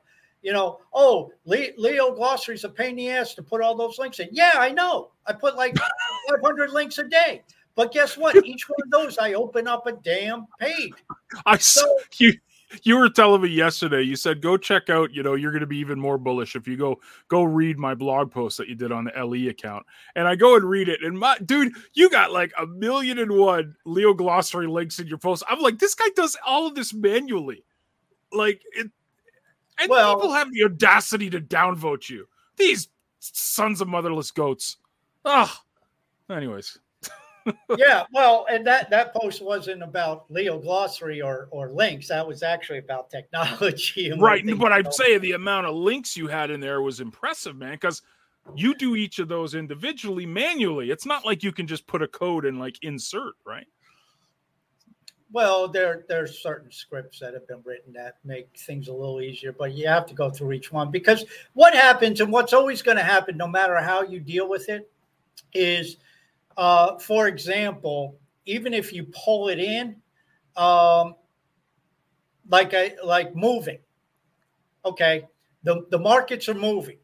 Leo Glossary is a pain in the ass to put all those links in. Yeah, I know. I put like 500 links a day. But guess what? Each one of those, I open up a damn page. You were telling me yesterday, you said, go check out, you're going to be even more bullish if you go read my blog post that you did on the LE account. And I go and read it. And dude, you got like 1,000,001 Leo Glossary links in your post. I'm like, this guy does all of this manually. Like it. And people have the audacity to downvote you. These sons of motherless goats. Anyways. Yeah, well, and that post wasn't about Leo Glossary or links. That was actually about technology. Right, but I'm saying the amount of links you had in there was impressive, man, because you do each of those individually, manually. It's not like you can just put a code and like insert, right? Well, there's certain scripts that have been written that make things a little easier, but you have to go through each one because what happens and what's always going to happen, no matter how you deal with it, is, for example, even if you pull it in, like moving, okay, the markets are moving.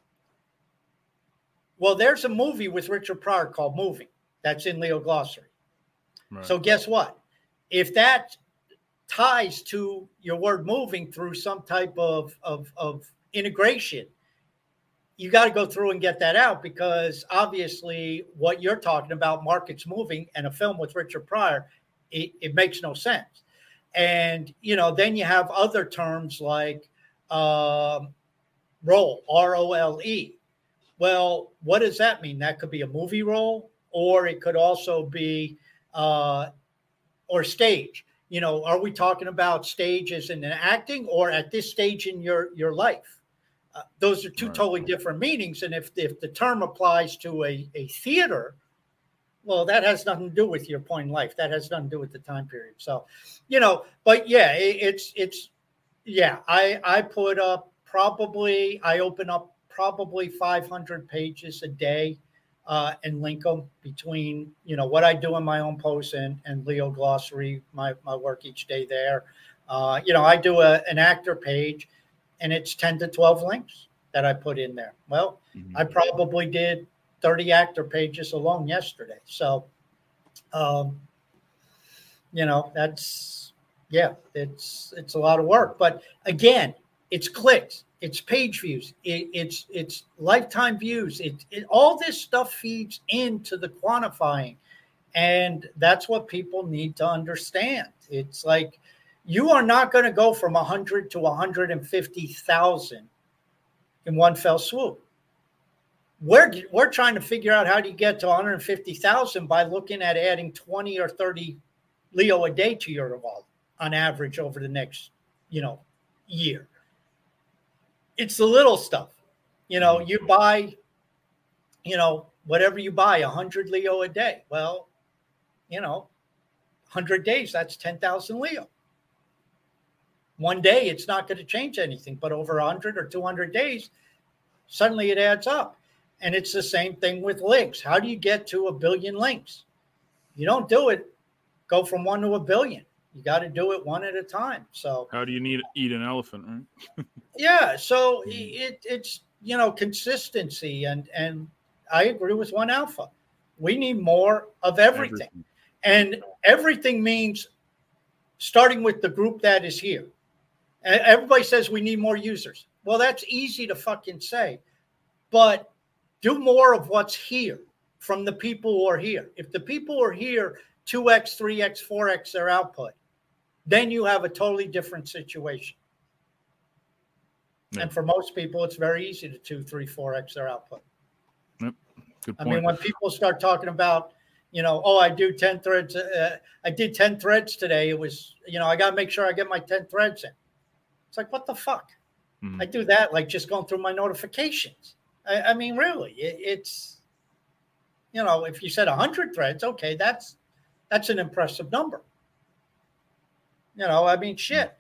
Well, there's a movie with Richard Pryor called Moving that's in Leo Glossary. Right. So guess what? If that ties to your word moving through some type of integration, you got to go through and get that out because obviously what you're talking about, markets moving and a film with Richard Pryor, it makes no sense. And, then you have other terms like role, R-O-L-E. Well, what does that mean? That could be a movie role, or it could also be or stage. Are we talking about stages in acting or at this stage in your life? Those are two totally different meanings. And if the term applies to a theater, well, that has nothing to do with your point in life. That has nothing to do with the time period. So, but yeah, I put up I open up probably 500 pages a day and link them between, what I do in my own posts and Leo Glossary, my work each day there. I do an actor page, and it's 10 to 12 links that I put in there. Well, I probably did 30 actor pages alone yesterday. So, it's a lot of work. But again, it's clicks, it's page views, it's lifetime views. All this stuff feeds into the quantifying. And that's what people need to understand. It's like, you are not going to go from 100 to 150,000 in one fell swoop. We're trying to figure out how do you get to 150,000 by looking at adding 20 or 30 Leo a day to your wallet on average over the next, year. It's the little stuff. You buy, whatever you buy, 100 Leo a day. Well, 100 days, that's 10,000 Leo. One day, it's not going to change anything, but over 100 or 200 days, suddenly it adds up. And it's the same thing with links. How do you get to 1 billion links? You don't go from 1 to 1 billion. You got to do it one at a time. So how do you eat an elephant, right? Yeah. So it's, consistency. And I agree with One Alpha. We need more of everything. And everything means starting with the group that is here. Everybody says we need more users. Well, that's easy to fucking say, but do more of what's here from the people who are here. If the people who are here 2x, 3x, 4x their output, then you have a totally different situation. Yeah. And for most people, it's very easy to 2, 3, 4x their output. Yep. Good point. I mean, when people start talking about, I do 10 threads. I did 10 threads today. It was, I got to make sure I get my 10 threads in. It's like, what the fuck? Mm-hmm. I do that like just going through my notifications. I mean, really, it's, if you said 100 threads, okay, that's an impressive number. I mean, shit.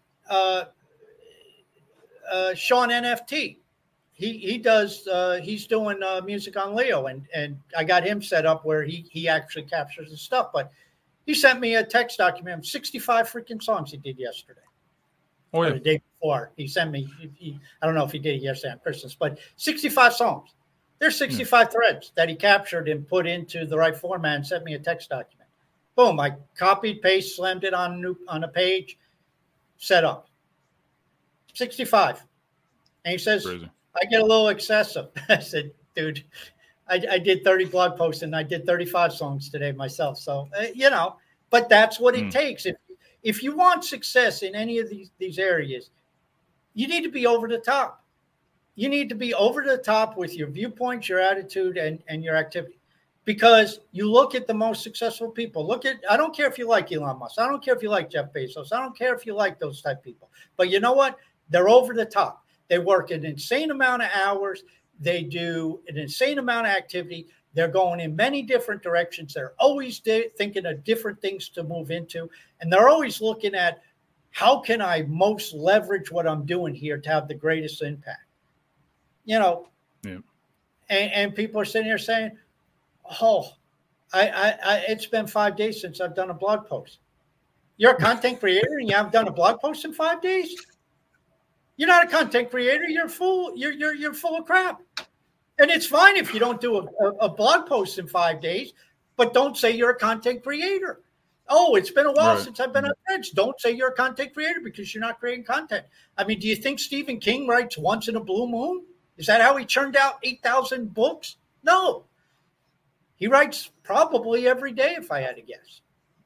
Sean NFT, he does, he's doing music on Leo, and I got him set up where he actually captures the stuff. But he sent me a text document of 65 freaking songs he did yesterday. Oh, yeah. Or the day before. He sent me, I don't know if he did it yesterday on Christmas, but 65 songs. There's 65 threads that he captured and put into the right format and sent me a text document. Boom, I copied, paste, slammed it on a page, set up. 65. And he says, crazy. I get a little excessive. I said, dude, I did 30 blog posts and I did 35 songs today myself. So, but that's what it takes. If you want success in any of these areas, you need to be over the top. You need to be over the top with your viewpoints, your attitude, and your activity. Because you look at the most successful people. I don't care if you like Elon Musk. I don't care if you like Jeff Bezos. I don't care if you like those type of people. But you know what? They're over the top. They work an insane amount of hours. They do an insane amount of activity. They're going in many different directions. They're always thinking of different things to move into. And they're always looking at, how can I most leverage what I'm doing here to have the greatest impact? Yeah. And people are sitting here saying, oh, it's been 5 days since I've done a blog post. You're a content creator and you haven't done a blog post in 5 days? You're not a content creator. You're full. You're full of crap. And it's fine if you don't do a blog post in 5 days, but don't say you're a content creator. Oh, it's been a while since I've been on Threads. Don't say you're a content creator because you're not creating content. I mean, do you think Stephen King writes once in a blue moon? Is that how he churned out 8,000 books? No. He writes probably every day, if I had to guess.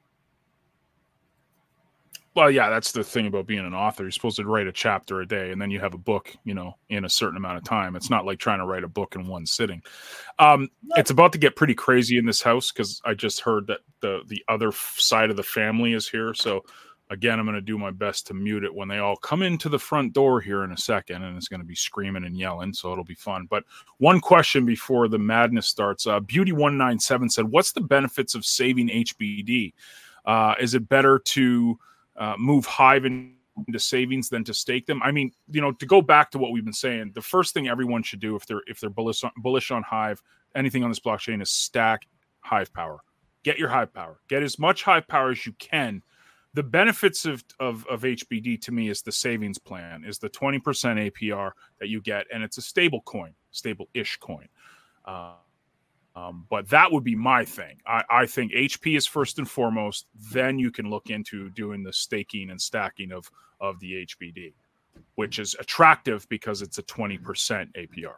Well, yeah, that's the thing about being an author. You're supposed to write a chapter a day, and then you have a book, in a certain amount of time. It's not like trying to write a book in one sitting. It's about to get pretty crazy in this house because I just heard that the other side of the family is here. So, again, I'm going to do my best to mute it when they all come into the front door here in a second, and it's going to be screaming and yelling, so it'll be fun. But one question before the madness starts. Beauty197 said, what's the benefits of saving HBD? Is it better to move Hive into savings than to stake them. I mean, to go back to what we've been saying, the first thing everyone should do if they're bullish on Hive, anything on this blockchain, is stack Hive power. Get your Hive power. Get as much Hive power as you can. The benefits of HBD to me is the savings plan, is the 20% APR that you get, and it's a stable-ish coin. But that would be my thing. I think HP is first and foremost. Then you can look into doing the staking and stacking of the HBD, which is attractive because it's a 20% APR.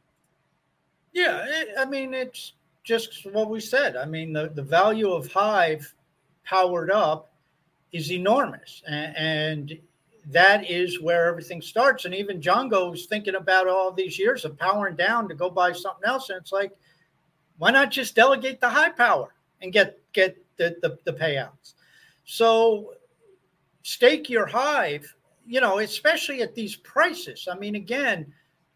Yeah, I mean, it's just what we said. I mean, the value of Hive powered up is enormous, and that is where everything starts. And even Django was thinking about all these years of powering down to go buy something else, and it's like, why not just delegate the Hive power and get the payouts? So stake your Hive, especially at these prices. I mean, again,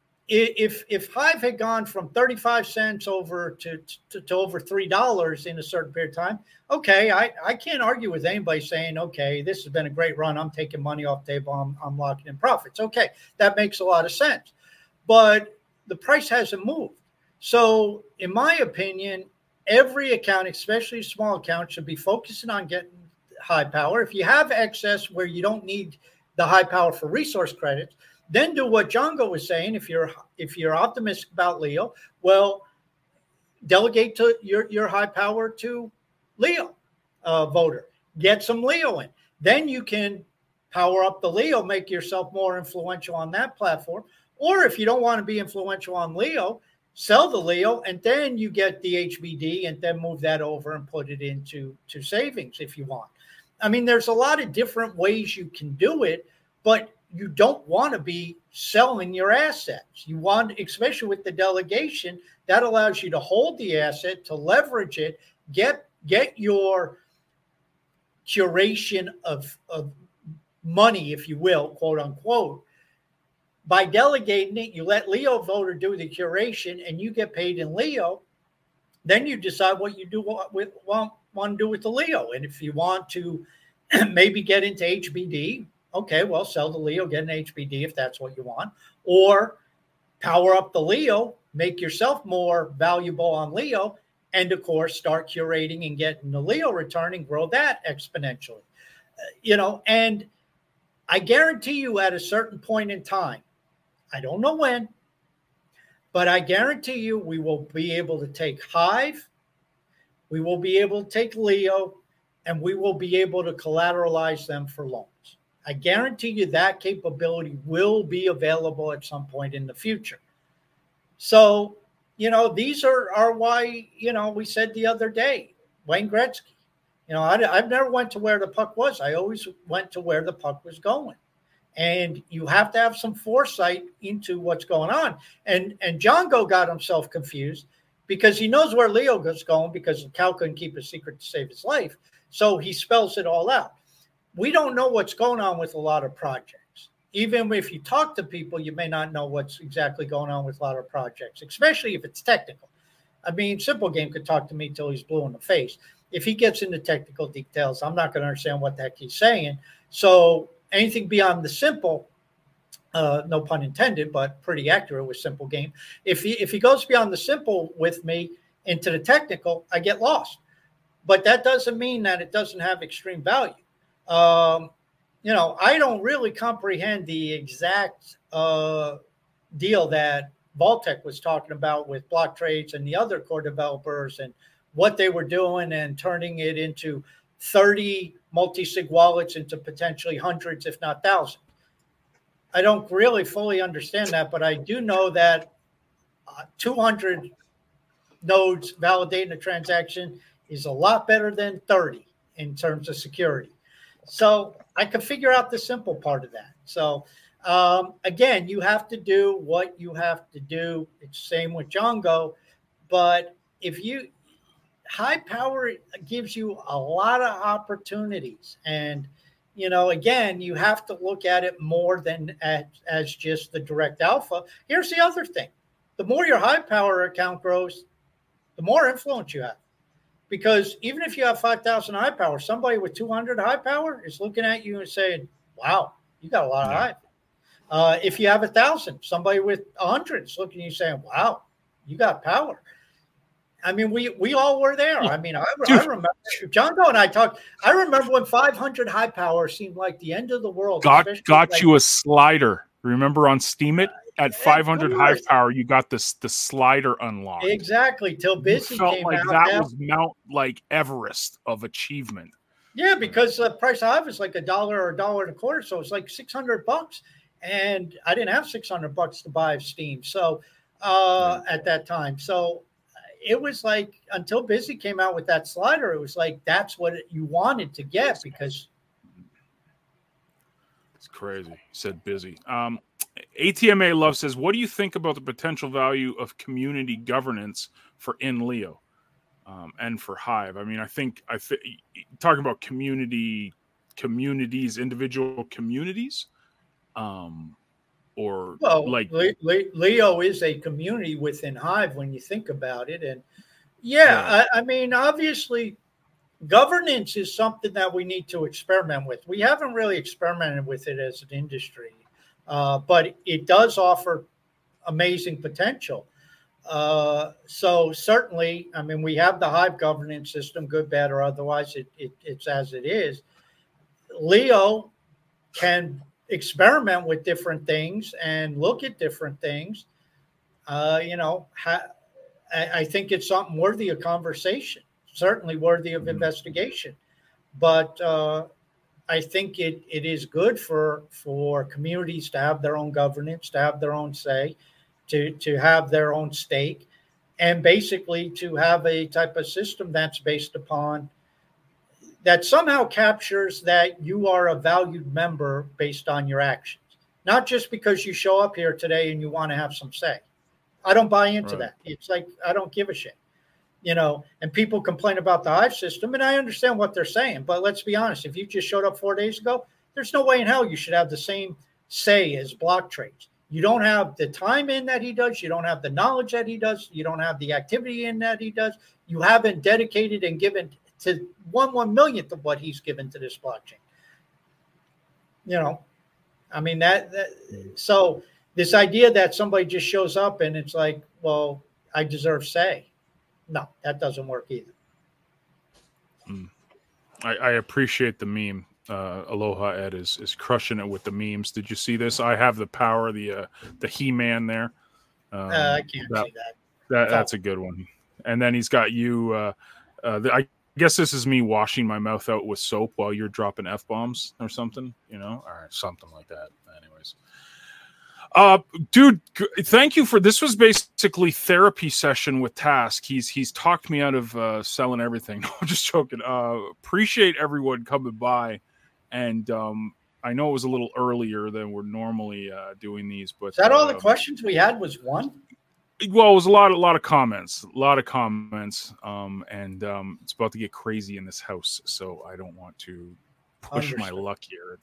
if Hive had gone from 35 cents over to over $3 in a certain period of time, okay, I can't argue with anybody saying, okay, this has been a great run. I'm taking money off the table. I'm locking in profits. Okay, that makes a lot of sense. But the price hasn't moved. So in my opinion, every account, especially small account, should be focusing on getting Hive power. If you have excess where you don't need the Hive power for resource credits, then do what Django was saying. If you're optimistic about Leo, well, delegate to your Hive power to Leo voter. Get some Leo in. Then you can power up the Leo, make yourself more influential on that platform. Or if you don't want to be influential on Leo, sell the Leo, and then you get the HBD and then move that over and put it into savings if you want. I mean, there's a lot of different ways you can do it, but you don't want to be selling your assets. You want, especially with the delegation, that allows you to hold the asset, to leverage it, get your curation of money, if you will, quote unquote. By delegating it, you let Leo voter do the curation and you get paid in Leo. Then you decide what you want to do with the Leo. And if you want to maybe get into HBD, okay, well, sell the Leo, get an HBD if that's what you want. Or power up the Leo, make yourself more valuable on Leo, and of course, start curating and getting the Leo return and grow that exponentially. And I guarantee you at a certain point in time, I don't know when, but I guarantee you we will be able to take Hive, we will be able to take Leo, and we will be able to collateralize them for loans. I guarantee you that capability will be available at some point in the future. So, these are why, we said the other day, Wayne Gretzky, I've never went to where the puck was. I always went to where the puck was going. And you have to have some foresight into what's going on. And Django got himself confused because he knows where Leo was going because Cal couldn't keep a secret to save his life. So he spells it all out. We don't know what's going on with a lot of projects. Even if you talk to people, you may not know what's exactly going on with a lot of projects, especially if it's technical. I mean, Simple Game could talk to me till he's blue in the face. If he gets into technical details, I'm not going to understand what the heck he's saying. So anything beyond the simple, no pun intended, but pretty accurate with Simple Game. If he goes beyond the simple with me into the technical, I get lost. But that doesn't mean that it doesn't have extreme value. I don't really comprehend the exact deal that Vaultec was talking about with block trades and the other core developers and what they were doing and turning it into 30 multi-sig wallets into potentially hundreds, if not thousands. I don't really fully understand that, but I do know that 200 nodes validating a transaction is a lot better than 30 in terms of security. So I can figure out the simple part of that. So again, you have to do what you have to do. It's the same with Django, but high power gives you a lot of opportunities. And, again, you have to look at it more than as just the direct alpha. Here's the other thing. The more your high power account grows, the more influence you have. Because even if you have 5,000 high power, somebody with 200 high power is looking at you and saying, wow, You got a lot of Hive. If you have 1,000, somebody with 100 is looking at you saying, wow, you got power. I mean, we all were there. I mean, I remember John Doe and I talked. I remember when 500 Hive power seemed like the end of the world. Got you a slider. Remember on Steemit at 500 Hive power, you got the slider unlocked. Exactly. Till Busy came like out. That was Mount Everest of achievement. Yeah, because the price of Hive is like $1 or $1.25, so it's like $600. And I didn't have $600 to buy Steem. So at that time, so it was like until Busy came out with that slider, it was like that's what you wanted to get because it's crazy. He said Busy. ATMA Love says, what do you think about the potential value of community governance for In Leo and for Hive? I mean, I think talking about communities, individual communities. Leo is a community within Hive when you think about it. And I mean, obviously governance is something that we need to experiment with. We haven't really experimented with it as an industry, but it does offer amazing potential. So certainly, I mean, we have the Hive governance system, good, bad, or otherwise it's as it is. Leo can experiment with different things and look at different things. I think it's something worthy of conversation, certainly worthy of investigation. But I think it is good for communities to have their own governance, to have their own say, to have their own stake, and basically to have a type of system that's based upon that somehow captures that you are a valued member based on your actions, not just because you show up here today and you want to have some say. I don't buy into that. It's like, I don't give a shit, and people complain about the Hive system, and I understand what they're saying, but let's be honest. If you just showed up 4 days ago, there's no way in hell you should have the same say as Block Trades. You don't have the time in that he does. You don't have the knowledge that he does. You don't have the activity in that he does. You haven't dedicated and given to 1/1,000,000th of what he's given to this blockchain. I mean, so this idea that somebody just shows up and it's like, well, I deserve say. No, that doesn't work either. I appreciate the meme. Aloha Ed is crushing it with the memes. Did you see this? I have the power, the He-Man there. I can't see that. That's a good one. And then he's got you. I guess this is me washing my mouth out with soap while you're dropping F-bombs or something, or something like that. Anyways. Dude, thank you for this. Was basically therapy session with Task. He's talked me out of selling everything. No, I'm just joking. Appreciate everyone coming by, and I know it was a little earlier than we're normally doing these, but is that all the questions we had was one? Well, it was a lot of comments, and it's about to get crazy in this house, so I don't want to push my luck here.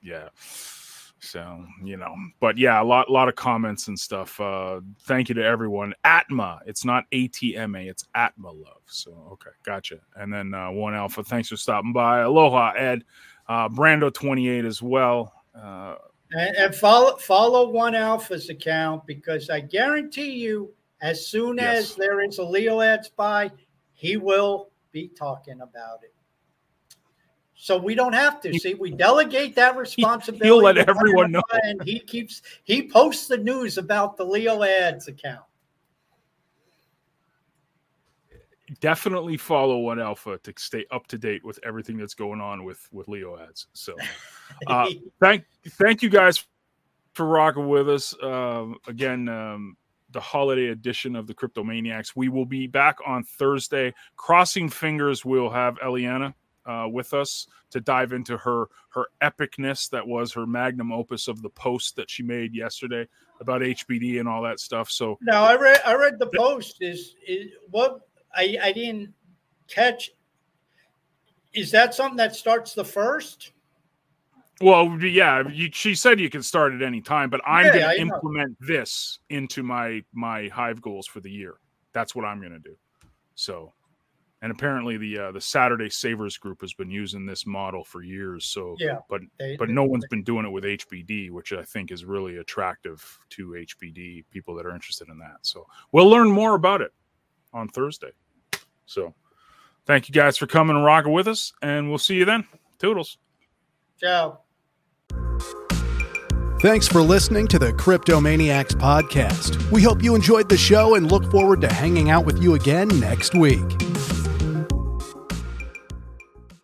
So, but yeah, a lot of comments and stuff. Thank you to everyone. Atma, it's not ATMA, it's Atma Love. So, okay, gotcha. And then One Alpha, thanks for stopping by. Aloha, Ed. Brando 28 as well. And follow One Alpha's account, because I guarantee you, as soon as there is a Leo Ads buy, he will be talking about it. So we don't have to. See, we delegate that responsibility. He'll let everyone know. And he posts the news about the Leo Ads account. Definitely follow One Alpha to stay up to date with everything that's going on with Leo Ads. So thank you guys for rocking with us. Again, the holiday edition of the Cryptomaniacs. We will be back on Thursday. Crossing fingers we'll have Eliana with us to dive into her epicness that was her magnum opus of the post that she made yesterday about HBD and all that stuff. So now I read the post. Is what I didn't catch. Is that something that starts the 1st? Well, yeah, she said you can start at any time, but I'm going to implement this into my Hive goals for the year. That's what I'm going to do. So And apparently the Saturday Savers group has been using this model for years. So, Yeah, but no one's been doing it with HBD, which I think is really attractive to HBD people that are interested in that. So we'll learn more about it on Thursday. So thank you guys for coming and rocking with us, and we'll see you then. Toodles. Ciao. Thanks for listening to the Cryptomaniacs podcast. We hope you enjoyed the show and look forward to hanging out with you again next week.